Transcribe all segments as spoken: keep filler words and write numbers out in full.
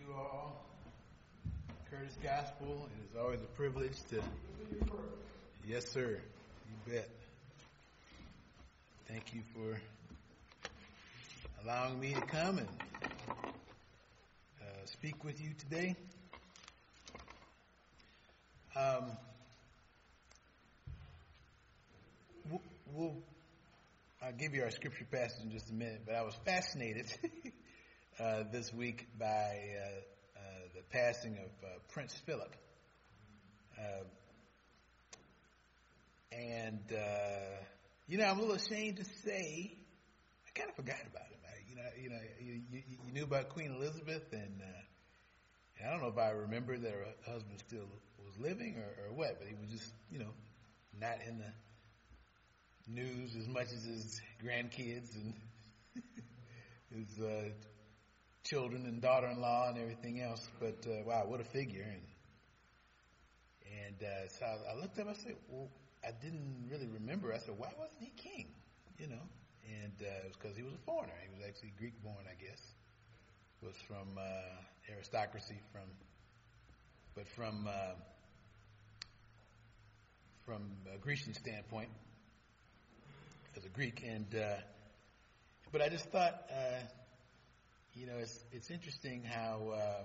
you all. Curtis Gospel. It is always a privilege to. Yes, sir. You bet. Thank you for allowing me to come and uh, speak with you today. Um, we'll, we'll, I'll give you our scripture passage in just a minute, but I was fascinated uh, this week by uh, uh, the passing of uh, Prince Philip. Uh, and, uh, you know, I'm a little ashamed to say, I kind of forgot about him. I, you know, you know, you, you, you knew about Queen Elizabeth, and, uh, and I don't know if I remember that her husband still was living or, or what, but he was just, you know, not in the news as much as his grandkids and his uh, children and daughter-in-law and everything else. But uh, wow, what a figure! And and uh, so I, I looked up. I said, "Well, I didn't really remember." I said, "Why wasn't he king?" You know, and uh, it was because he was a foreigner. He was actually Greek-born, I guess. Was from uh, aristocracy, from but from uh, from a Grecian standpoint. As a Greek, and uh, but I just thought, uh, you know, it's it's interesting how, um,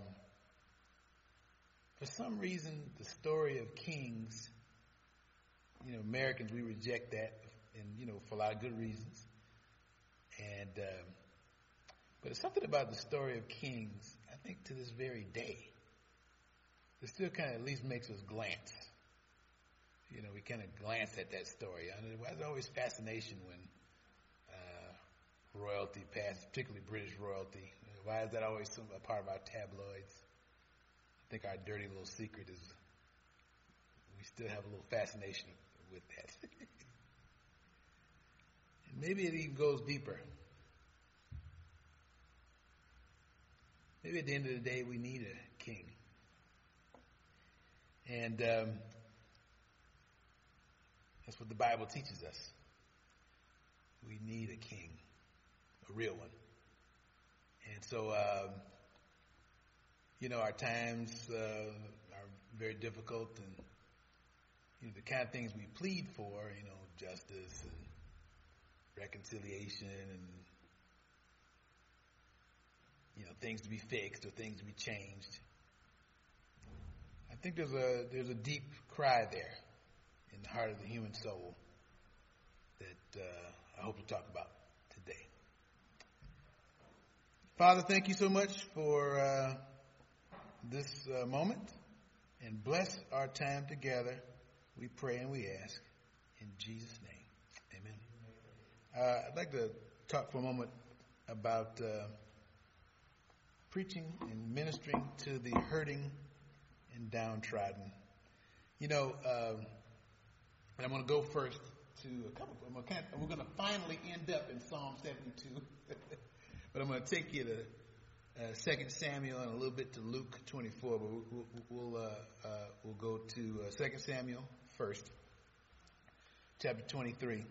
for some reason, the story of kings, you know, Americans, we reject that, and you know, for a lot of good reasons. And um, but it's something about the story of kings. I think to this very day, it still kind of at least makes us glance. You know, we kind of glance at that story. I mean, there's always fascination when uh, royalty passes, particularly British royalty. Why is that always some, a part of our tabloids? I think our dirty little secret is we still have a little fascination with that. And maybe it even goes deeper. Maybe at the end of the day, we need a king. And um, that's what the Bible teaches us. We need a king, a real one. And so, um, you know, our times uh, are very difficult, and you know, the kind of things we plead for, you know, justice and reconciliation, and you know, things to be fixed or things to be changed. I think there's a there's a deep cry there in the heart of the human soul that uh, I hope to talk about today. Father, thank you so much for uh, this uh, moment, and bless our time together. We pray and we ask in Jesus' name. Amen. Uh, I'd like to talk for a moment about uh, preaching and ministering to the hurting and downtrodden. You know, um, and I'm going to go first to a couple. I'm gonna kind of, we're going to finally end up in Psalm seventy-two, but I'm going to take you to uh, Second Samuel and a little bit to Luke twenty-four. But we'll we'll, uh, uh, we'll go to uh, Second Samuel first, chapter twenty-three.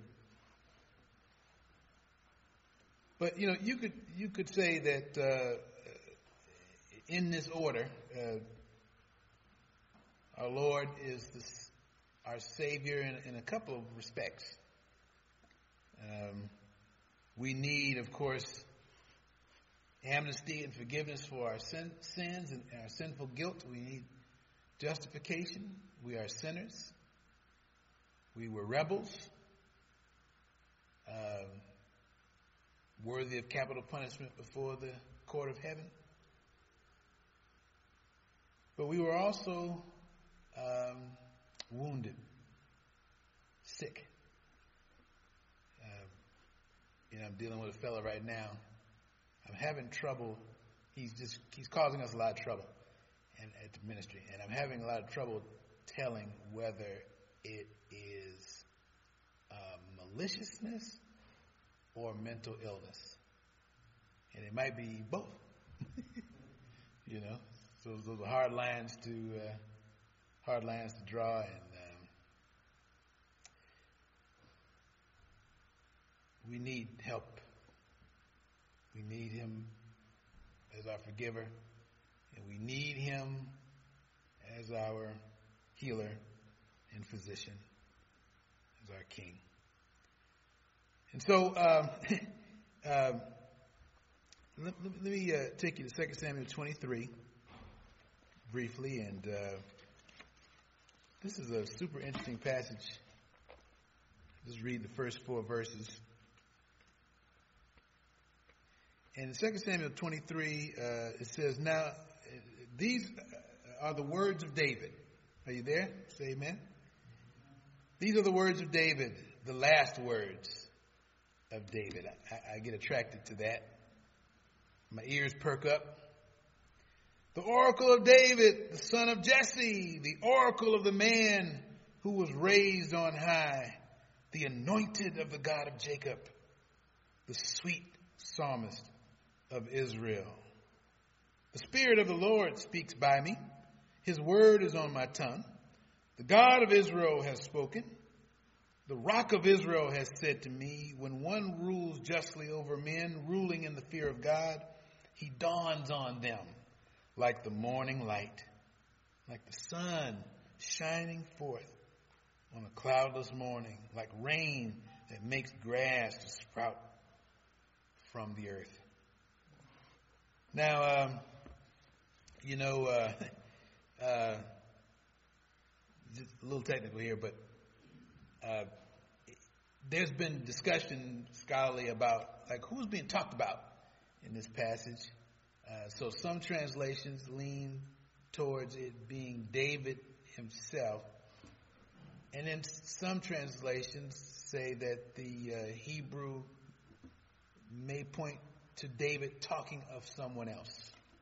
But you know, you could you could say that uh, in this order, uh, our Lord is the our Savior in, in a couple of respects. Um, we need, of course, amnesty and forgiveness for our sin, sins and our sinful guilt. We need justification. We are sinners. We were rebels, um, worthy of capital punishment before the court of heaven. But we were also um, wounded, sick. Uh, you know, I'm dealing with a fellow right now. I'm having trouble. He's just, he's causing us a lot of trouble and at the ministry. And I'm having a lot of trouble telling whether it is uh, maliciousness or mental illness. And it might be both. You know, so those are hard lines to, uh, hard lines to draw, and um, we need help. We need Him as our forgiver. And we need him as our healer and physician, as our king. And so, um, um, let, let me uh, take you to Second Samuel twenty-three briefly. And uh, this is a super interesting passage. Just read the first four verses. And in Second Samuel twenty-three, uh, it says, now, these are the words of David. Are you there? Say amen. These are the words of David, the last words of David. I, I get attracted to that. My ears perk up. The oracle of David, the son of Jesse, the oracle of the man who was raised on high, the anointed of the God of Jacob, the sweet psalmist of Israel. The Spirit of the Lord speaks by me. His word is on my tongue. The God of Israel has spoken. The Rock of Israel has said to me, when one rules justly over men, ruling in the fear of God, he dawns on them like the morning light, like the sun shining forth on a cloudless morning, like rain that makes grass to sprout from the earth. Now, um, you know, uh, uh, just a little technical here, but uh, there's been discussion scholarly about like who's being talked about in this passage. Uh, so some translations lean towards it being David himself, and then some translations say that the uh, Hebrew may point to David talking of someone else.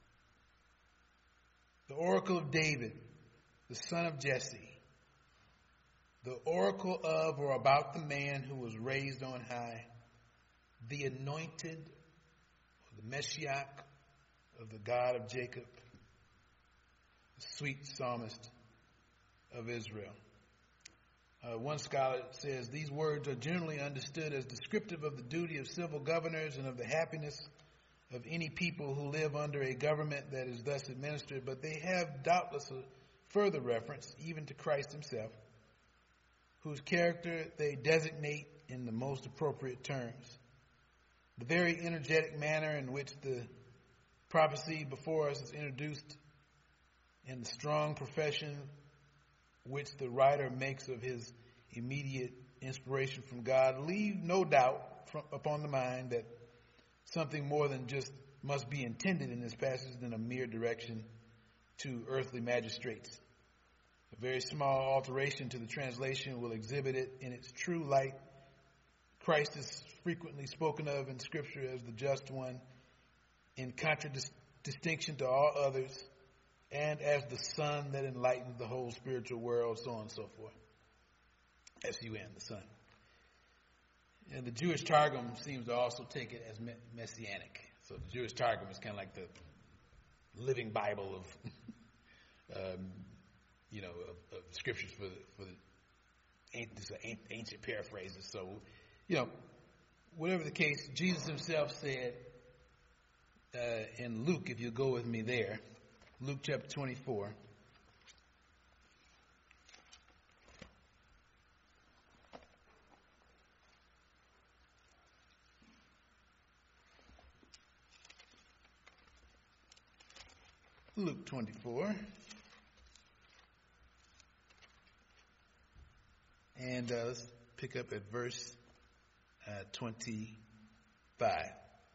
The oracle of David, the son of Jesse, the oracle of or about the man who was raised on high, the anointed, the Messiah of the God of Jacob, the sweet psalmist of Israel. Uh, one scholar says these words are generally understood as descriptive of the duty of civil governors and of the happiness of any people who live under a government that is thus administered, but they have doubtless a further reference even to Christ himself, whose character they designate in the most appropriate terms. The very energetic manner in which the prophecy before us is introduced and the strong profession which the writer makes of his immediate inspiration from God leave no doubt from, upon the mind that something more than just must be intended in this passage than a mere direction to earthly magistrates. A very small alteration to the translation will exhibit it in its true light. Christ is frequently spoken of in Scripture as the just one, in contradistinction to all others, and as the sun that enlightens the whole spiritual world, so on and so forth. S U N, the sun. And the Jewish Targum seems to also take it as messianic. So the Jewish Targum is kind of like the living Bible of, um, you know, of, of scriptures for the, for the this ancient paraphrases. So, you know, whatever the case, Jesus himself said uh, in Luke, if you go with me there, Luke chapter twenty-four. Luke twenty-four. And uh, let's pick up at verse uh, twenty-five.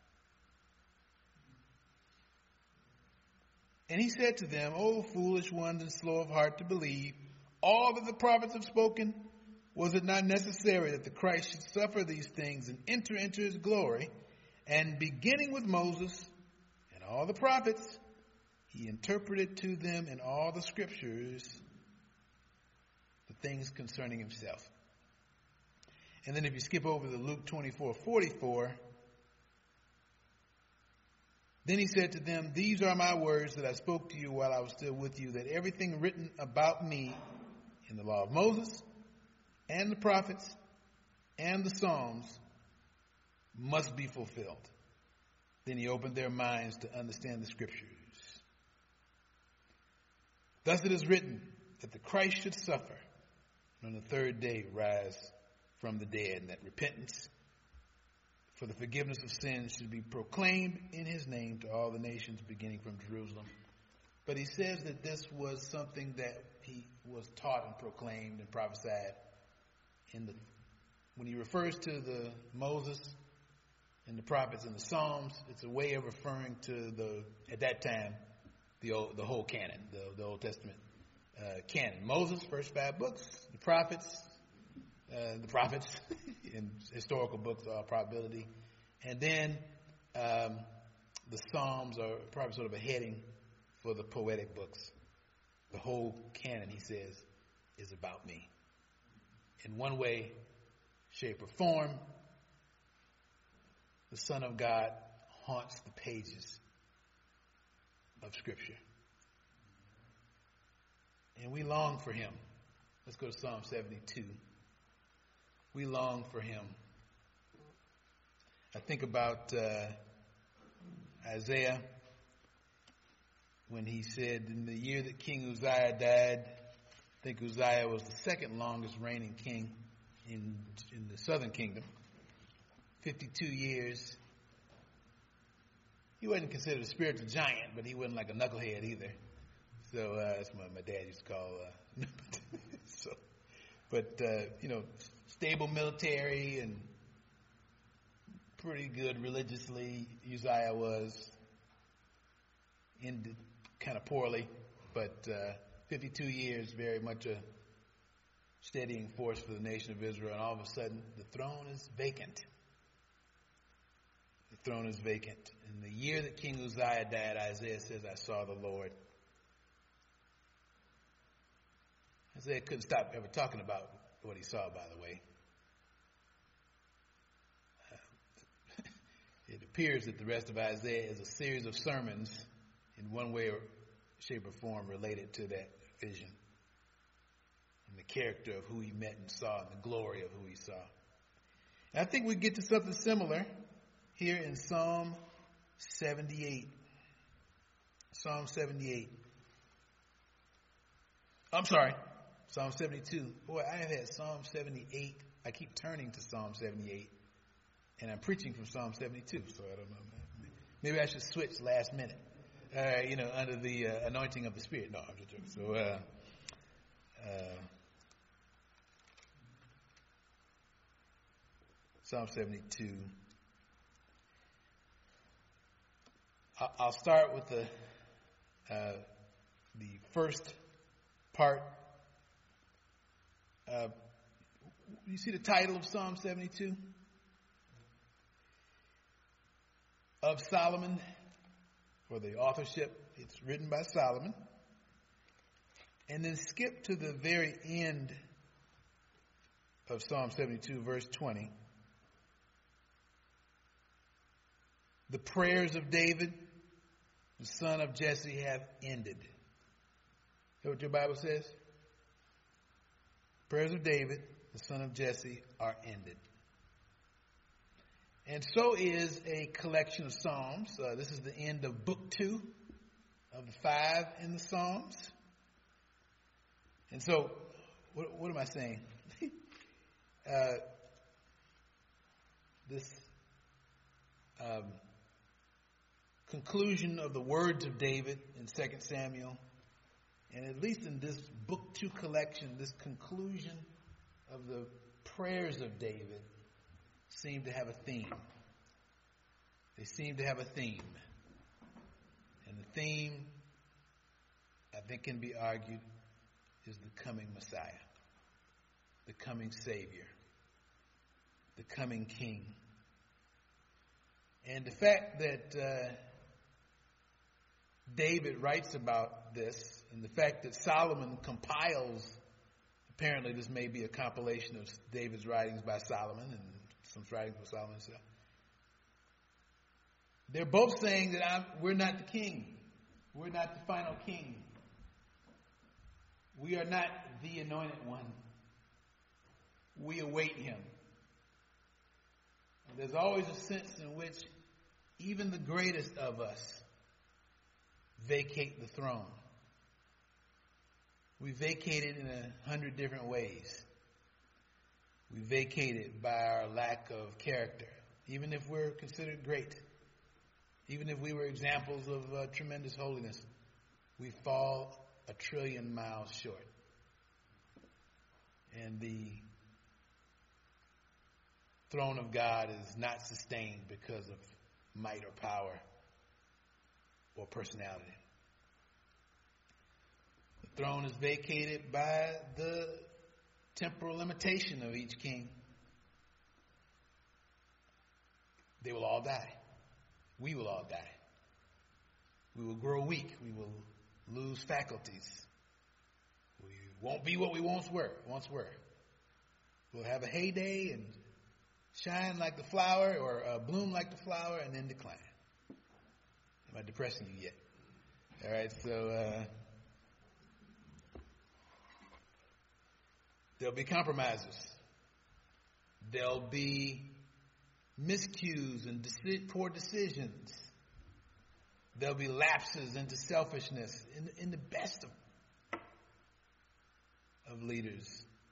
And he said to them, O foolish ones and slow of heart to believe all that the prophets have spoken, was it not necessary that the Christ should suffer these things and enter into his glory? And beginning with Moses and all the prophets, he interpreted to them in all the scriptures the things concerning himself. And then if you skip over to Luke twenty-four forty-four, then he said to them, these are my words that I spoke to you while I was still with you, that everything written about me in the law of Moses and the prophets and the Psalms must be fulfilled. Then he opened their minds to understand the scriptures. Thus it is written that the Christ should suffer, and on the third day rise from the dead, and that repentance for the forgiveness of sins should be proclaimed in his name to all the nations, beginning from Jerusalem. But he says that this was something that he was taught and proclaimed and prophesied in the, when he refers to the Moses and the prophets and the Psalms, it's a way of referring to the, at that time, the old, the whole canon, the, the Old Testament uh, canon. Moses, first five books, the prophets, uh, the prophets in historical books, all probability, and then um, the Psalms are probably sort of a heading for the poetic books. The whole canon, he says, is about me. In one way, shape, or form, the Son of God haunts the pages of Scripture. And we long for him. Let's go to Psalm seventy-two. We long for him. I think about uh, Isaiah when he said in the year that King Uzziah died, I think Uzziah was the second longest reigning king in in the southern kingdom. fifty-two years. He wasn't considered a spiritual giant, but he wasn't like a knucklehead either. So uh, that's what my dad used to call. Uh, so, but uh, you know, stable military and pretty good religiously. Uzziah was. Ended kind of poorly, but uh, fifty-two years, very much a steadying force for the nation of Israel, and all of a sudden the throne is vacant. The throne is vacant. In the year that King Uzziah died, Isaiah says, I saw the Lord. Isaiah couldn't stop ever talking about what he saw, by the way. Uh, it appears that the rest of Isaiah is a series of sermons in one way or shape or form related to that vision and the character of who he met and saw and the glory of who he saw. And I think we get to something similar here in Psalm seventy-eight. Psalm seventy-eight. I'm sorry, Psalm seventy-two. Boy, I have had Psalm seventy-eight. I keep turning to Psalm seventy-eight, and I'm preaching from Psalm seventy-two, so I don't know. Maybe I should switch last minute. Uh, you know, under the uh, anointing of the Spirit. No, I'm just joking. So, uh, uh, Psalm seventy-two. I'll start with the uh, the first part. Uh, you see the title of Psalm seventy-two? Of Solomon. For the authorship, it's written by Solomon. And then skip to the very end of Psalm seventy-two, verse twenty. The prayers of David, the son of Jesse, have ended. Is that what your Bible says? Prayers of David, the son of Jesse, are ended. And so is a collection of Psalms. Uh, this is the end of book two of the five in the Psalms. And so, what, what am I saying? uh, this um, conclusion of the words of David in Second Samuel, and at least in this book two collection, this conclusion of the prayers of David, seem to have a theme. They seem to have a theme. And the theme, I think can be argued, is the coming Messiah, the coming Savior, the coming King. And the fact that uh, David writes about this, and the fact that Solomon compiles, apparently this may be a compilation of David's writings by Solomon and some writings by Solomon himself. They're both saying that I'm, we're not the king. We're not the final king. We are not the anointed one. We await him. And there's always a sense in which even the greatest of us vacate the throne. We vacate it in a hundred different ways. We vacate it by our lack of character, even if we're considered great. Even if we were examples of uh, tremendous holiness, we fall a trillion miles short. And the throne of God is not sustained because of might or power or personality. The throne is vacated by the temporal limitation of each king. They will all die. We will all die. We will grow weak. We will lose faculties. We won't be what we once were. Once were. We'll have a heyday and shine like the flower, or uh, bloom like the flower, and then decline. Am I depressing you yet? All right, so uh, there'll be compromises. There'll be miscues and deci- poor decisions. There'll be lapses into selfishness in, in the best of, of leaders.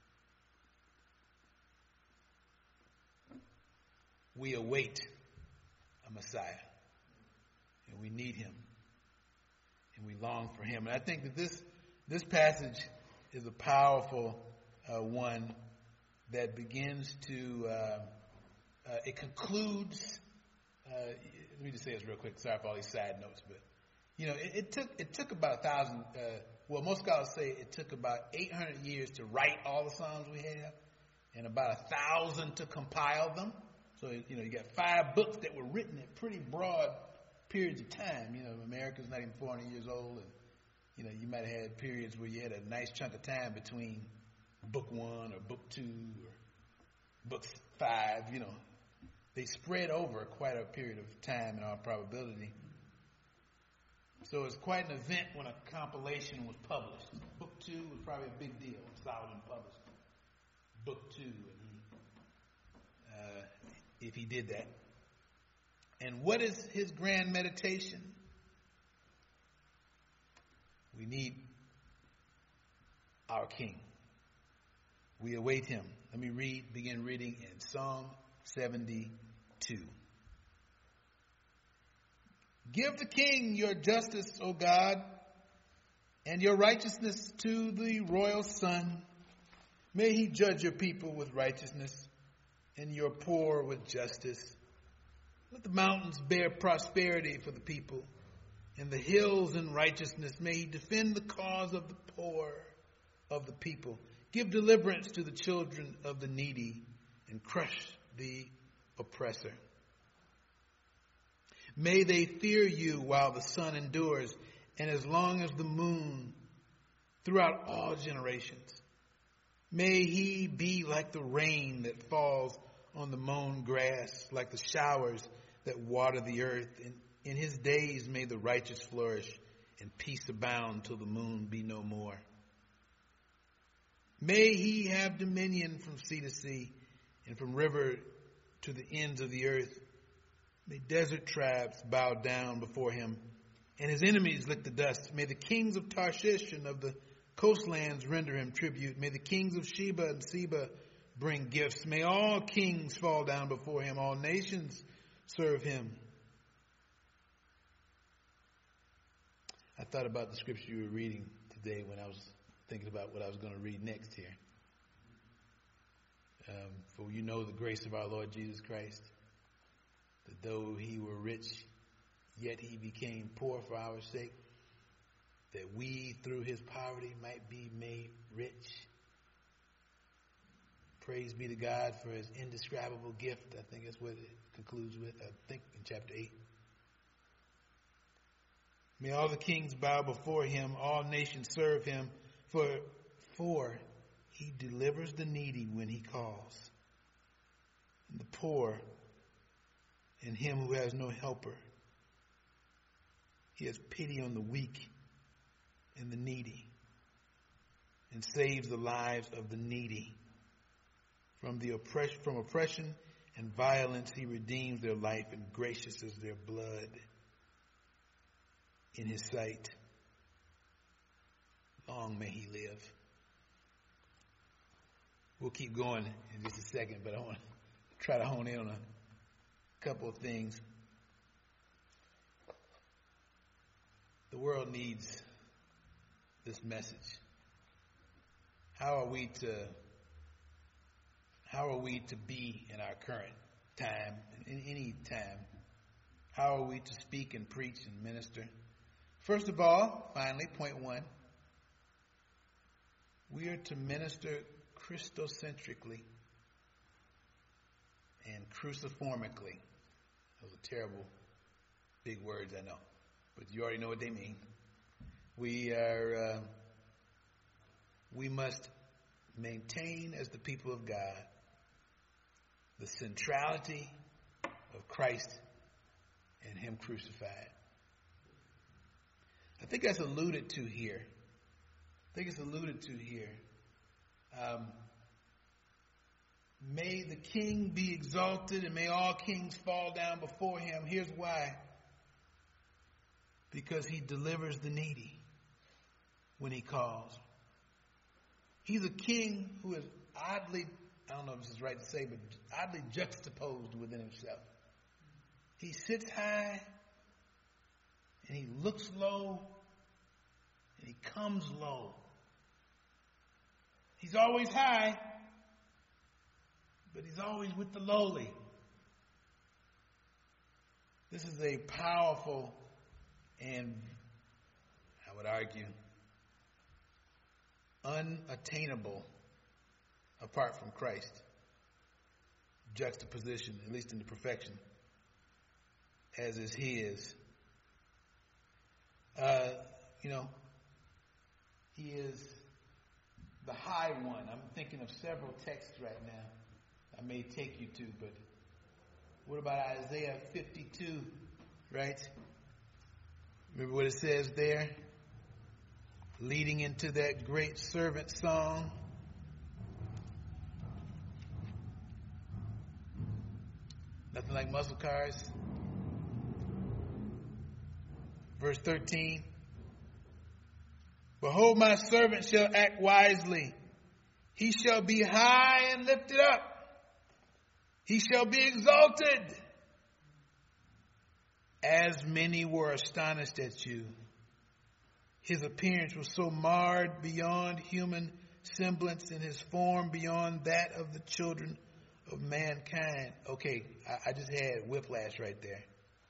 We await a Messiah, and we need him, and we long for him. And I think that this this passage is a powerful uh, one that begins to, uh, uh, it concludes, uh, let me just say this real quick, sorry for all these side notes, but, you know, it, it took it took about a thousand, uh, well, most scholars say it took about eight hundred years to write all the Psalms we have, and about a thousand to compile them. So, you know, you got five books that were written at pretty broad periods of time. You know, America's not even four hundred years old, and, you know, you might have had periods where you had a nice chunk of time between book one or book two or book five. You know, they spread over quite a period of time in all probability. So it's quite an event when a compilation was published. Book two was probably a big deal when Solomon published book two, and he, uh, if he did that. And what is his grand meditation? We need our King. We await him. Let me read, begin reading in Psalm seventy-two. Give the king your justice, O God, and your righteousness to the royal son. May he judge your people with righteousness and your poor with justice. Let the mountains bear prosperity for the people, and the hills in righteousness. May he defend the cause of the poor of the people. Give deliverance to the children of the needy, and crush the oppressor. May they fear you while the sun endures, and as long as the moon, throughout all generations. May he be like the rain that falls on the mown grass, like the showers that water the earth. In, in his days may the righteous flourish, and peace abound till the moon be no more. May he have dominion from sea to sea, and from river to the ends of the earth. May desert tribes bow down before him, and his enemies lick the dust. May the kings of Tarshish and of the coastlands render him tribute. May the kings of Sheba and Seba bring gifts. May all kings fall down before him. All nations serve him. I thought about the scripture you were reading today when I was thinking about what I was going to read next here. Um, for you know the grace of our Lord Jesus Christ, that though he were rich, yet he became poor for our sake, that we through his poverty might be made rich. Praise be to God for his indescribable gift. I think that's what it concludes with, I think in chapter eight. May all the kings bow before him, all nations serve him, for, for he delivers the needy when he calls, and the poor and him who has no helper. He has pity on the weak and the needy, and saves the lives of the needy. From the oppress, from oppression and violence he redeems their life, and gracious is their blood in his sight. long may he live. We'll keep going in just a second, but I want to try to hone in on a couple of things. The world needs this message. How are we to how are we to be in our current time, in any time? How are we to speak and preach and minister? First of all, finally, point one, we are to minister Christocentrically and cruciformically. Those are terrible big words, I know, but you already know what they mean. We are, uh, we must maintain as the people of God the centrality of Christ and Him crucified. I think that's alluded to here. I think it's alluded to here. Um, may the King be exalted and may all kings fall down before Him. Here's why. Because He delivers the needy when He calls. He's a king who is oddly, I don't know if this is right to say, but oddly juxtaposed within Himself. He sits high and He looks low and He comes low. He's always high, but He's always with the lowly. This is a powerful and, I would argue, unattainable apart from Christ juxtaposition, at least in the perfection, as is His. Uh, you know, He is the high one. I'm thinking of several texts right now I may take you to, but what about Isaiah fifty-two, right? Remember what it says there? Leading into that great servant song. Nothing like muscle cars. Verse thirteen. Behold, my servant shall act wisely. He shall be high and lifted up. He shall be exalted. As many were astonished at you. His appearance was so marred beyond human semblance, and his form beyond that of the children of mankind. Okay, I, I just had whiplash right there.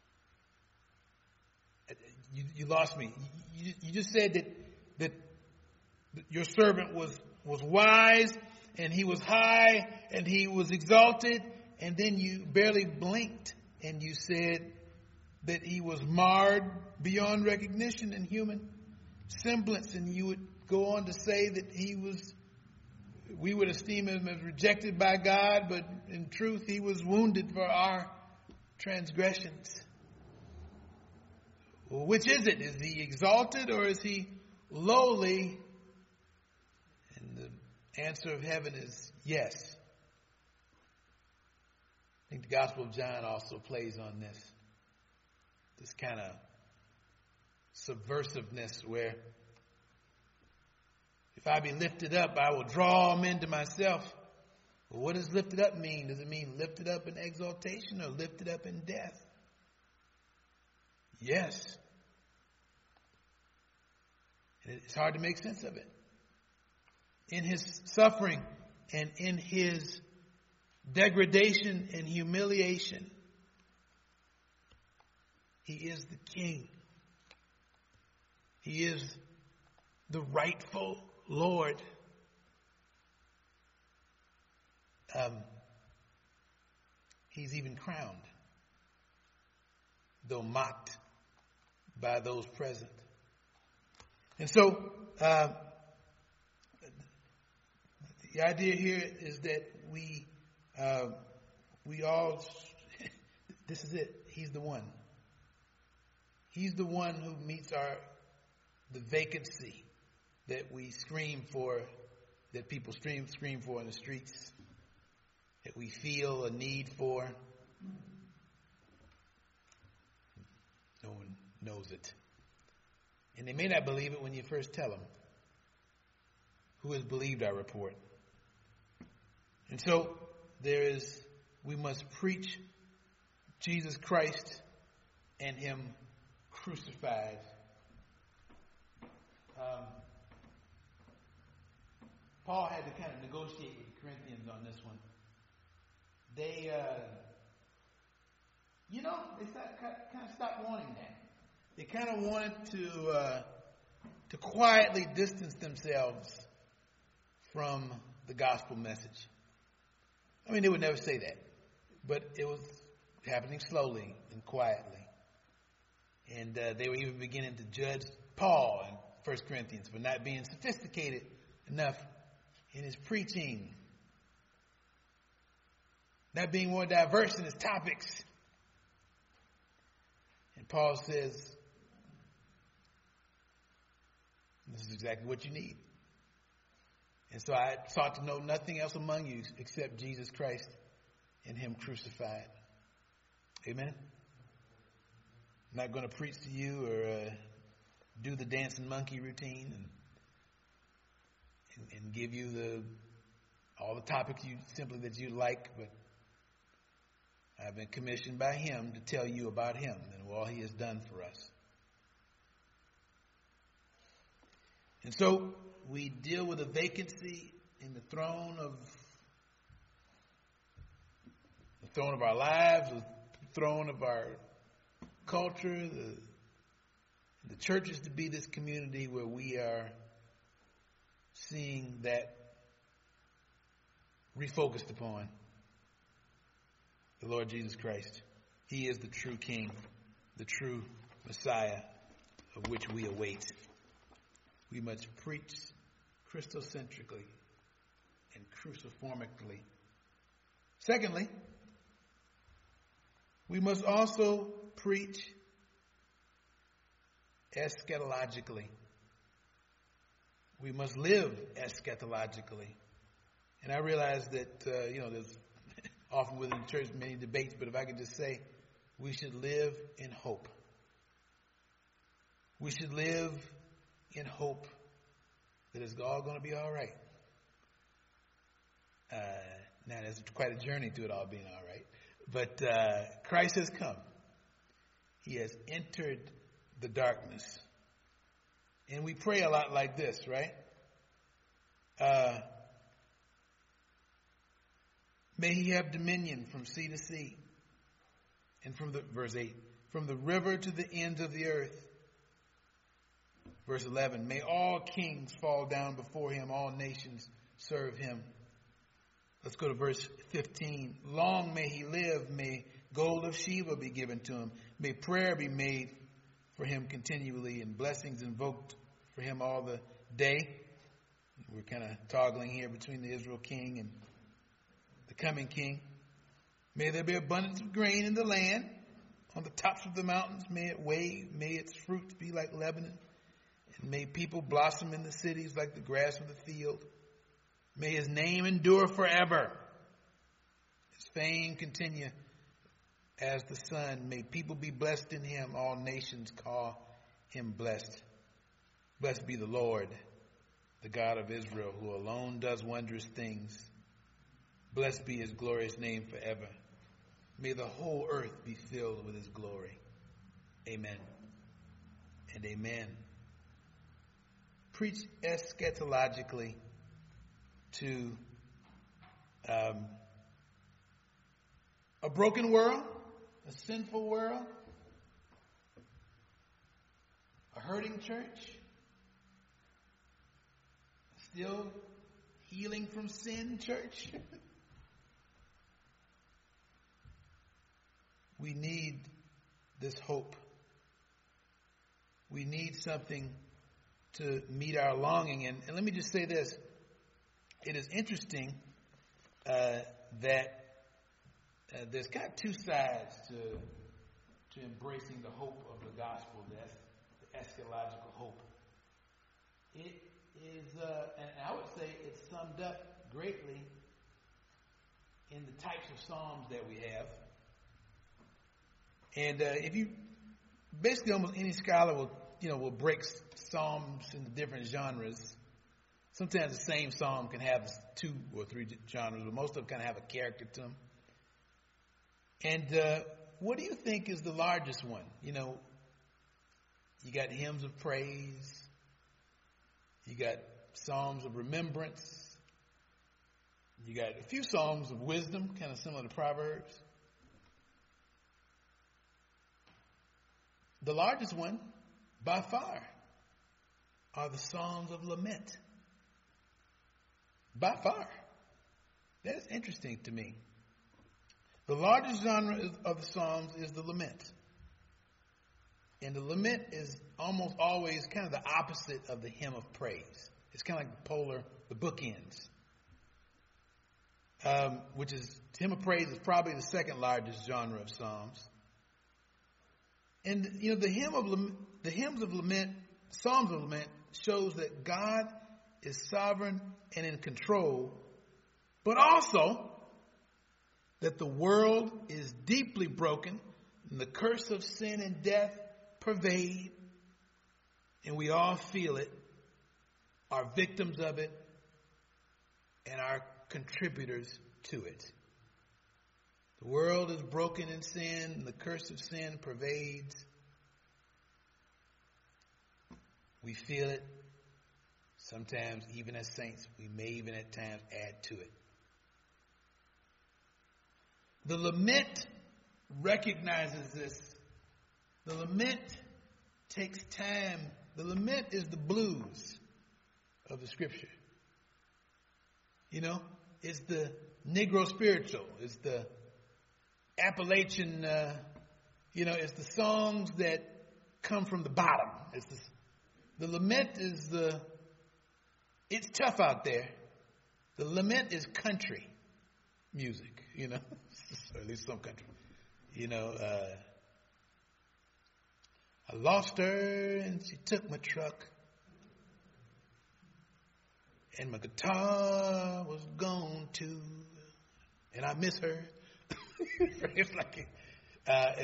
You, you lost me. You, you just said that that your servant was, was wise, and he was high, and he was exalted, and then you barely blinked, and you said that he was marred beyond recognition in human semblance, and you would go on to say that he was, we would esteem him as rejected by God, but in truth he was wounded for our transgressions. Well, which is it? Is he exalted or is he lowly? And the answer of heaven is yes. I think the Gospel of John also plays on this. This kind of subversiveness where if I be lifted up, I will draw men to myself. Well, what does lifted up mean? Does it mean lifted up in exaltation or lifted up in death? Yes. It's hard to make sense of it. In his suffering and in his degradation and humiliation, he is the king. He is the rightful Lord. Um, he's even crowned, though mocked by those present. And so, uh, the idea here is that we, uh, we all, this is it. He's the one. He's the one who meets our, the vacancy that we scream for, that people scream, scream for in the streets, that we feel a need for. No one knows it. And they may not believe it when you first tell them. who has believed our report. And so there is, we must preach Jesus Christ and him crucified. Um, Paul had to kind of negotiate with the Corinthians on this one. They, uh, you know, they start, kind of stopped wanting that. They kind of wanted to uh, to quietly distance themselves from the gospel message. I mean, they would never say that, but it was happening slowly and quietly. And uh, they were even beginning to judge Paul in First Corinthians for not being sophisticated enough in his preaching, not being more diverse in his topics. And Paul says, this is exactly what you need. And so I sought to know nothing else among you except Jesus Christ and him crucified. Amen? I'm not going to preach to you or uh, do the dancing monkey routine and, and and give you the all the topics you simply that you like, but I've been commissioned by him to tell you about him and all he has done for us. And so we deal with a vacancy in the throne of the throne of our lives, the throne of our culture. The, the church is to be this community where we are seeing that refocused upon the Lord Jesus Christ. He is the true King, the true Messiah of which we await. We must preach Christocentrically and cruciformically. Secondly, we must also preach eschatologically. We must live eschatologically. And I realize that, uh, you know, there's often within the church many debates, but if I could just say, we should live in hope. We should live in hope that it's all going to be all right. Uh, now, there's quite a journey to it all being all right. But uh, Christ has come. He has entered the darkness. And we pray a lot like this, right? Uh, may he have dominion from sea to sea. And from the, verse eight, from the river to the ends of the earth. Verse eleven, may all kings fall down before him, all nations serve him. Let's go to verse fifteen. Long may he live, may gold of Sheba be given to him. May prayer be made for him continually and blessings invoked for him all the day. We're kind of toggling here between the Israel king and the coming king. May there be abundance of grain in the land. On the tops of the mountains may it wave, may its fruits be like Lebanon. And may people blossom in the cities like the grass of the field. May his name endure forever. His fame continue as the sun. May people be blessed in him. All nations call him blessed. Blessed be the Lord, the God of Israel, who alone does wondrous things. Blessed be his glorious name forever. May the whole earth be filled with his glory. Amen and amen. Preach eschatologically to um, a broken world, a sinful world, a hurting church, still healing from sin church. We need this hope. We need something to meet our longing. And, and let me just say this. It is interesting uh, that uh, there's kind of two sides to to embracing the hope of the gospel. That's the eschatological hope. It is, uh, and I would say it's summed up greatly in the types of psalms that we have. And uh, if you, basically almost any scholar will, you know, will break psalms into different genres. Sometimes the same psalm can have two or three genres, but most of them kind of have a character to them. And uh, what do you think is the largest one? You know, you got hymns of praise. You got psalms of remembrance. You got a few psalms of wisdom, kind of similar to Proverbs. The largest one, by far, are the psalms of lament. By far. That is interesting to me. The largest genre of the Psalms is the lament. And the lament is almost always kind of the opposite of the hymn of praise. It's kind of like the polar, the bookends. Um, which is, hymn of praise is probably the second largest genre of Psalms. And, you know, the hymn of the hymns of lament, Psalms of lament, shows that God is sovereign and in control, but also that the world is deeply broken and the curse of sin and death pervade, and we all feel it, are victims of it, and are contributors to it. The world is broken in sin, and the curse of sin pervades. We feel it. Sometimes, even as saints, we may even at times add to it. The lament recognizes this. The lament takes time. The lament is the blues of the scripture. You know, it's the Negro spiritual. It's the Appalachian, uh, you know, it's the songs that come from the bottom. It's the, the lament is the, it's tough out there. The lament is country music, you know, or at least some country. You know, uh, I lost her and she took my truck. And my guitar was gone too. And I miss her. It's like uh,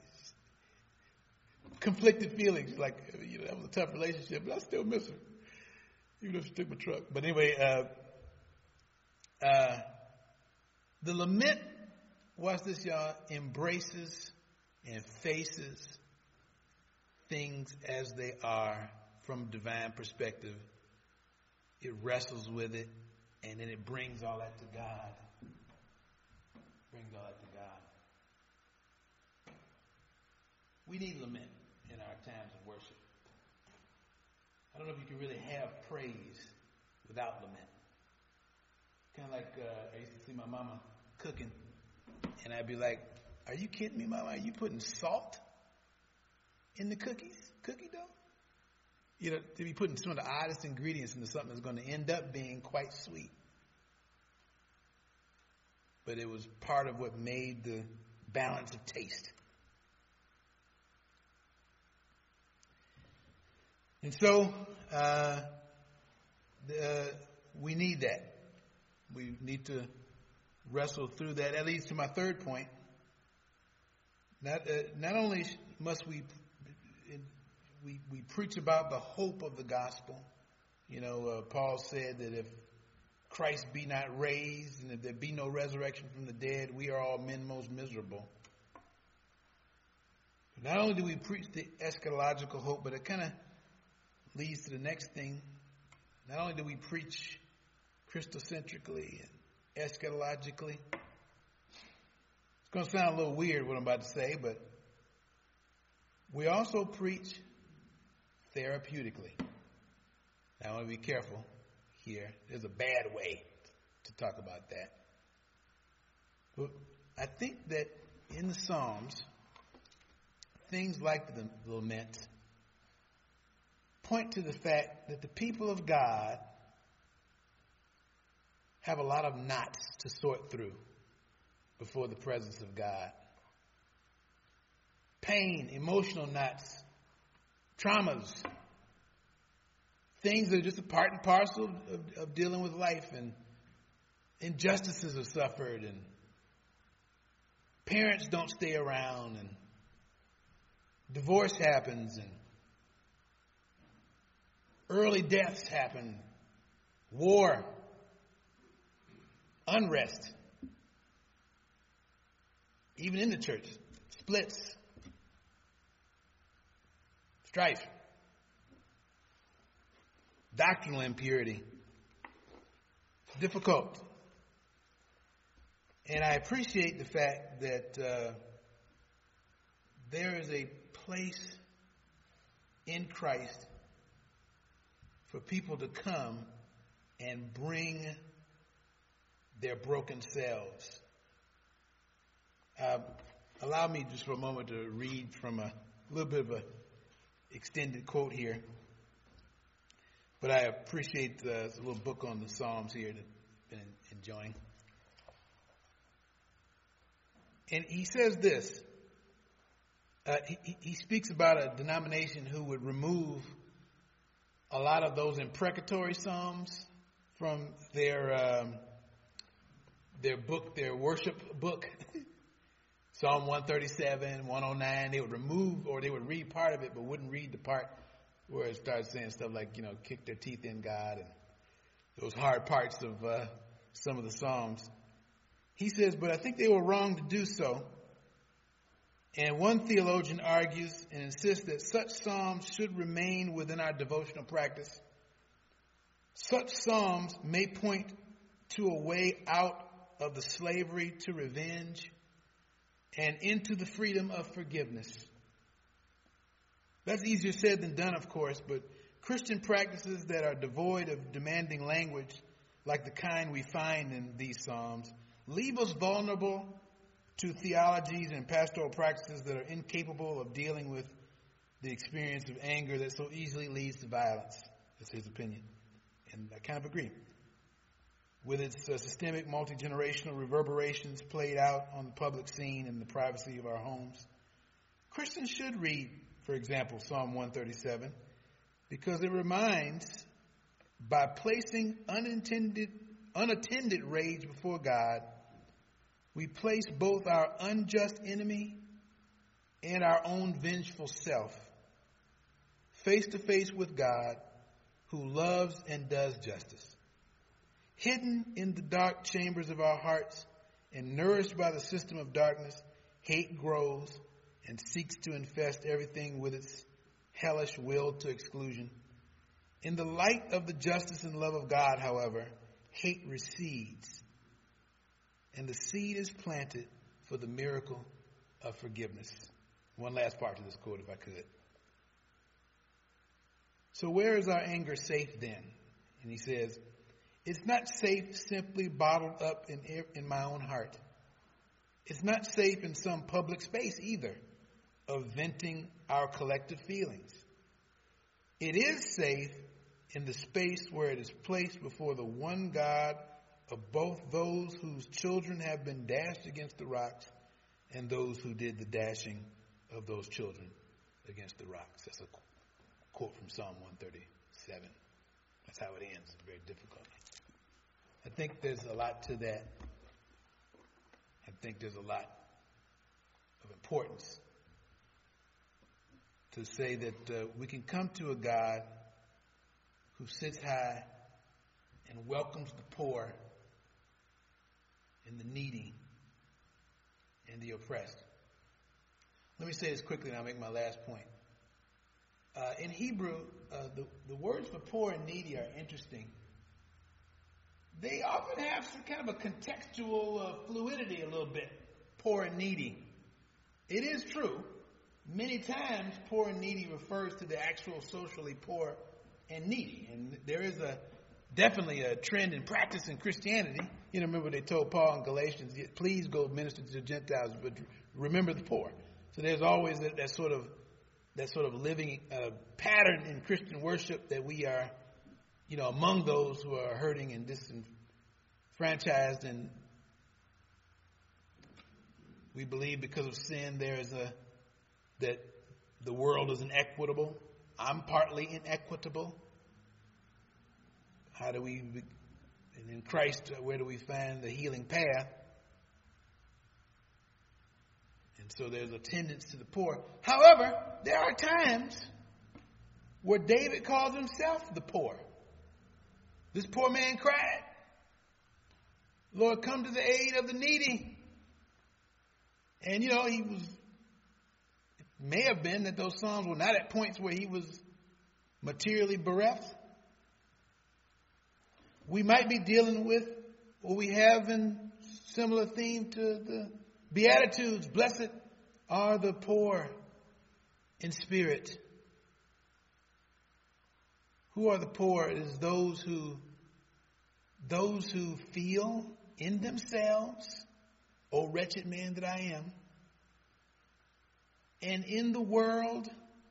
conflicted feelings. Like, you know, that was a tough relationship, but I still miss her. Even if she took my truck. But anyway, uh, uh, the lament, watch this, y'all, embraces and faces things as they are from a divine perspective. It wrestles with it, and then it brings all that to God. Brings all that to God. We need lament in our times of worship. I don't know if you can really have praise without lament. Kind of like uh, I used to see my mama cooking, and I'd be like, "Are you kidding me, Mama? Are you putting salt in the cookies, cookie dough? You know, to be putting some of the oddest ingredients into something that's going to end up being quite sweet." But it was part of what made the balance of taste. And so, uh, the, uh, we need that. We need to wrestle through that. That leads to my third point. Not, uh, not only must we, we we preach about the hope of the gospel. You know, uh, Paul said that if Christ be not raised, and if there be no resurrection from the dead, we are all men most miserable. But not only do we preach the eschatological hope, but it kind of leads to the next thing. Not only do we preach Christocentrically and eschatologically, it's going to sound a little weird what I'm about to say, but we also preach therapeutically. Now I want to be careful here. There's a bad way to talk about that. But I think that in the Psalms, things like the lament point to the fact that the people of God have a lot of knots to sort through before the presence of God. Pain, emotional knots, traumas, things that are just a part and parcel of, of dealing with life, and injustices are suffered, and parents don't stay around, and divorce happens, and early deaths happen, war, unrest, even in the church, splits, strife, doctrinal impurity. It's difficult. And I appreciate the fact that uh, there is a place in Christ for people to come and bring their broken selves. Uh, allow me just for a moment to read from a little bit of an extended quote here. But I appreciate uh, a little book on the Psalms here that I've been enjoying. And he says this. Uh, he, he speaks about a denomination who would remove a lot of those imprecatory psalms from their um, their book, their worship book. Psalm one thirty-seven, one oh nine, they would remove, or they would read part of it, but wouldn't read the part where it starts saying stuff like, you know, kick their teeth in God and those hard parts of uh, some of the Psalms. He says, but I think they were wrong to do so. And one theologian argues and insists that such psalms should remain within our devotional practice. Such psalms may point to a way out of the slavery to revenge and into the freedom of forgiveness. That's easier said than done, of course, but Christian practices that are devoid of demanding language, like the kind we find in these psalms, leave us vulnerable to theologies and pastoral practices that are incapable of dealing with the experience of anger that so easily leads to violence. That's his opinion. And I kind of agree. With its uh, systemic, multi-generational reverberations played out on the public scene in the privacy of our homes, Christians should read, for example, Psalm one thirty-seven, because it reminds, by placing unintended, unattended rage before God, we place both our unjust enemy and our own vengeful self face to face with God, who loves and does justice. Hidden in the dark chambers of our hearts and nourished by the system of darkness, hate grows and seeks to infest everything with its hellish will to exclusion. In the light of the justice and love of God, however, hate recedes, and the seed is planted for the miracle of forgiveness. One last part to this quote, if I could. So where is our anger safe then? And he says, it's not safe simply bottled up in, in my own heart. It's not safe in some public space either, of venting our collective feelings. It is safe in the space where it is placed before the one God of both those whose children have been dashed against the rocks and those who did the dashing of those children against the rocks. That's a quote from Psalm one thirty-seven. That's how it ends. It's very difficult. I think there's a lot to that. I think there's a lot of importance to say that uh, we can come to a God who sits high and welcomes the poor and the needy and the oppressed. Let me say this quickly and I'll make my last point. Uh, in Hebrew, uh, the, the words for poor and needy are interesting. They often have some kind of a contextual uh, fluidity a little bit, poor and needy. It is true. Many times, poor and needy refers to the actual socially poor and needy. And there is a definitely a trend in practice in Christianity. You know, remember they told Paul in Galatians, please go minister to the Gentiles, but remember the poor. So there's always that, that sort of that sort of living uh, pattern in Christian worship that we are, you know, among those who are hurting and disenfranchised, and we believe because of sin there is a that the world is inequitable. I'm partly inequitable. How do we, and in Christ, where do we find the healing path? And so there's a tendency to the poor. However, there are times where David calls himself the poor. This poor man cried. Lord, come to the aid of the needy. And, you know, he was, it may have been that those Psalms were not at points where he was materially bereft. We might be dealing with what we have in similar theme to the Beatitudes. Blessed are the poor in spirit. Who are the poor? It is those who, those who feel in themselves, O wretched man that I am, and in the world,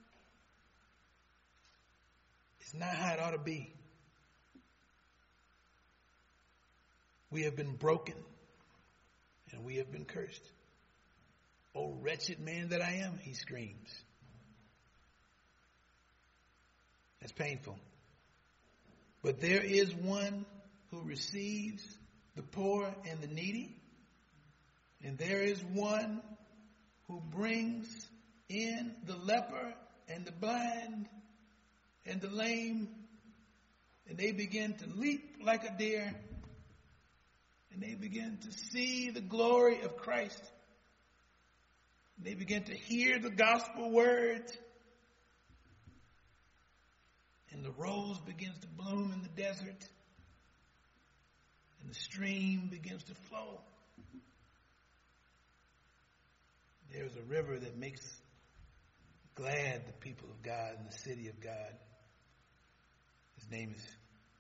it's not how it ought to be. We have been broken and we have been cursed. O wretched man that I am, he screams. That's painful. But there is one who receives the poor and the needy. And there is one who brings in the leper and the blind and the lame. And they begin to leap like a deer. And they begin to see the glory of Christ. And they begin to hear the gospel words. And the rose begins to bloom in the desert. And the stream begins to flow. There's a river that makes glad the people of God and the city of God. His name is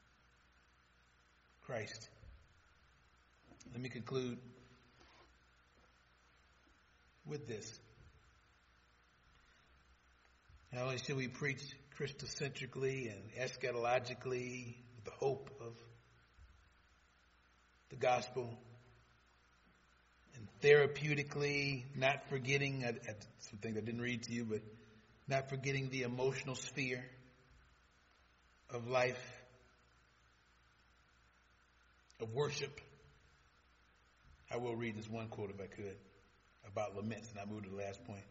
Christ. Let me conclude with this. Not only should we preach Christocentrically and eschatologically with the hope of the gospel, and therapeutically, not forgetting, I, I, some things I didn't read to you, but not forgetting the emotional sphere of life, of worship. I will read this one quote if I could about laments, and I move to the last point.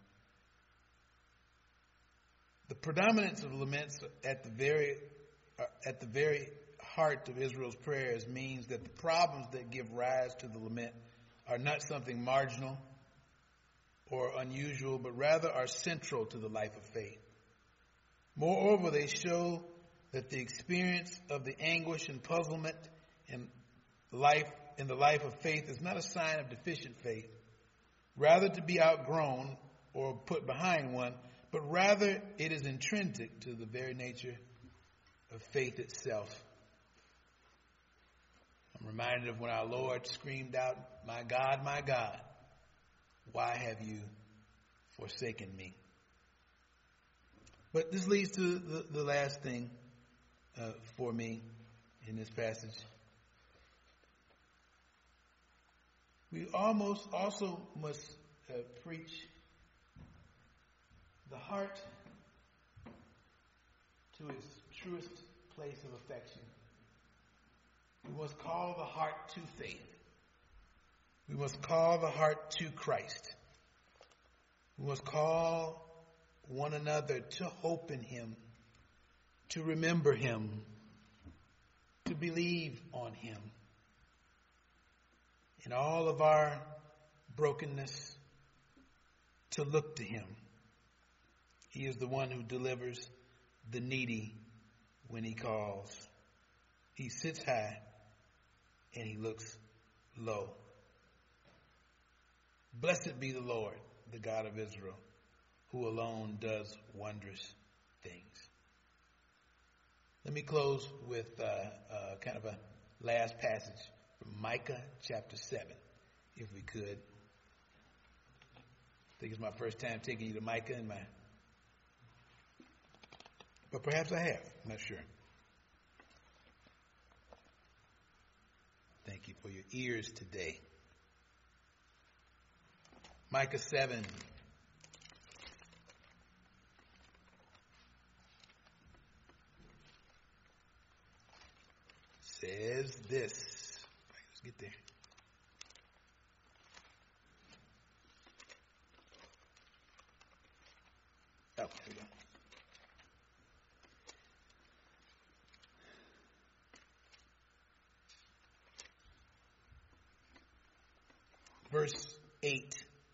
The predominance of laments at the very uh, at the very heart of Israel's prayers means that the problems that give rise to the lament are not something marginal or unusual, but rather are central to the life of faith. Moreover, they show that the experience of the anguish and puzzlement in life in the life of faith is not a sign of deficient faith, rather to be outgrown or put behind one, but rather it is intrinsic to the very nature of faith itself. I'm reminded of when our Lord screamed out, "My God, my God, why have you forsaken me?" But this leads to the, the last thing uh, for me in this passage. We almost also must uh, preach the heart to its truest place of affection. We must call the heart to faith. We must call the heart to Christ. We must call one another to hope in Him, to remember Him, to believe on Him. In all of our brokenness, to look to Him. He is the one who delivers the needy when He calls. He sits high and He looks low. Blessed be the Lord, the God of Israel, who alone does wondrous things. Let me close with uh, uh, kind of a last passage from Micah chapter seven, if we could. I think it's my first time taking you to Micah in my, but perhaps I have. I'm not sure. Thank you for your ears today. Micah seven. Says this. Let's get there. Oh, there we go. verse eight.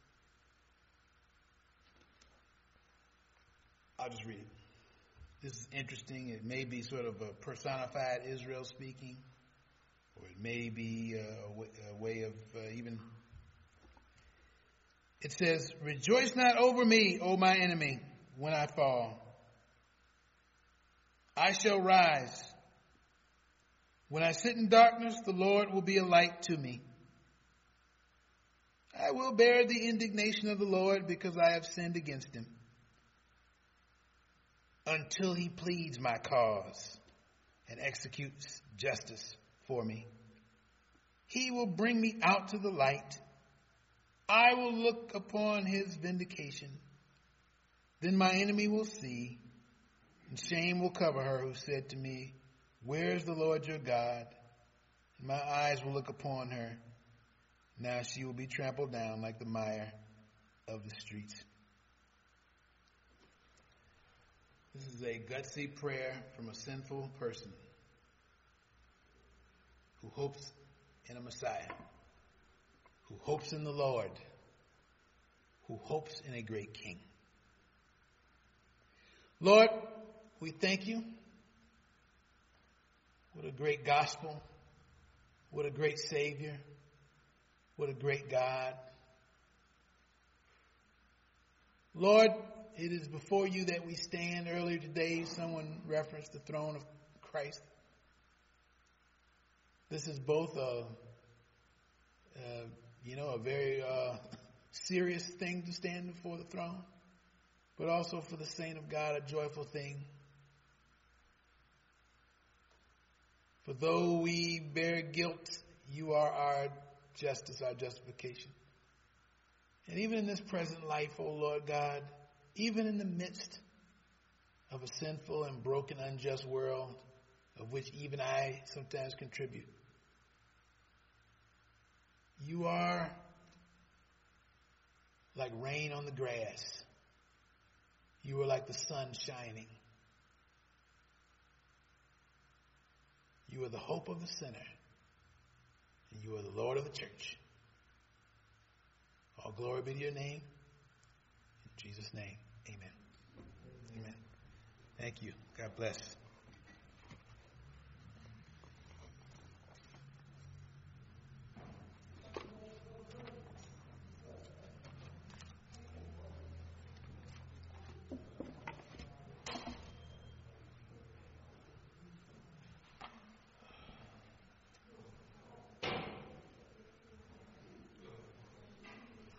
I'll just read it. This is interesting. It may be sort of a personified Israel speaking, or it may be a, w- a way of uh, even... It says, "Rejoice not over me, O my enemy, when I fall. I shall rise. When I sit in darkness, the Lord will be a light to me. I will bear the indignation of the Lord because I have sinned against him, until he pleads my cause and executes justice for me. He will bring me out to the light. I will look upon his vindication. Then my enemy will see, and shame will cover her who said to me, 'Where is the Lord your God?' And my eyes will look upon her. Now she will be trampled down like the mire of the streets." This is a gutsy prayer from a sinful person who hopes in a Messiah, who hopes in the Lord, who hopes in a great King. Lord, we thank you. What a great gospel. What a great Savior. What a great God. Lord, it is before you that we stand. Earlier today, someone referenced the throne of Christ. This is both a, uh, you know, a very uh, serious thing to stand before the throne, but also for the saint of God, a joyful thing. For though we bear guilt, you are our justice, our justification. And even in this present life, O Lord God, even in the midst of a sinful and broken, unjust world, of which even I sometimes contribute, you are like rain on the grass. You are like the sun shining. You are the hope of the sinner, and you are the Lord of the church. All glory be to your name. In Jesus' name, amen. Amen. Thank you. God bless.